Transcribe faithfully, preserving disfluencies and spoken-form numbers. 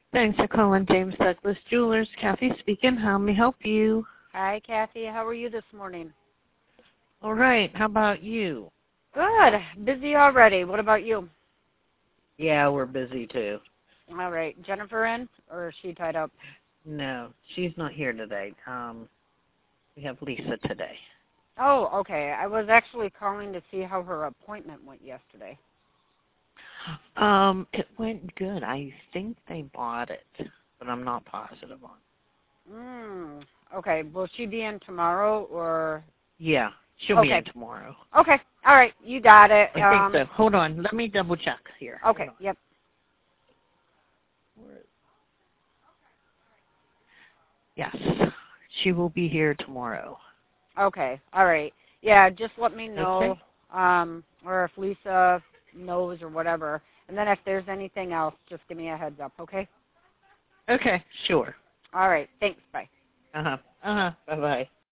Thanks for calling James Douglas Jewelers. Kathy speaking. How may I help you? Hi, Kathy. How are you this morning? All right. How about you? Good. Busy already. What about you? Yeah, we're busy too. All right. Jennifer in, or is she tied up? No, she's not here today. Um, we have Lisa today. Oh, okay. I was actually calling to see how her appointment went yesterday. Um, it went good. I think they bought it, but I'm not positive on. Mm, okay. Will she be in tomorrow, or? Yeah, she'll okay. be in tomorrow. Okay. All right. You got it. I um, think so. Hold on. Let me double check here. Okay. Yep. Yes, she will be here tomorrow. Okay. All right. Yeah, just let me know, Okay. um, or if Lisa knows or whatever. And then if there's anything else, just give me a heads up, okay? Okay, sure. All right. Thanks. Bye. Uh-huh. Uh-huh. Bye-bye.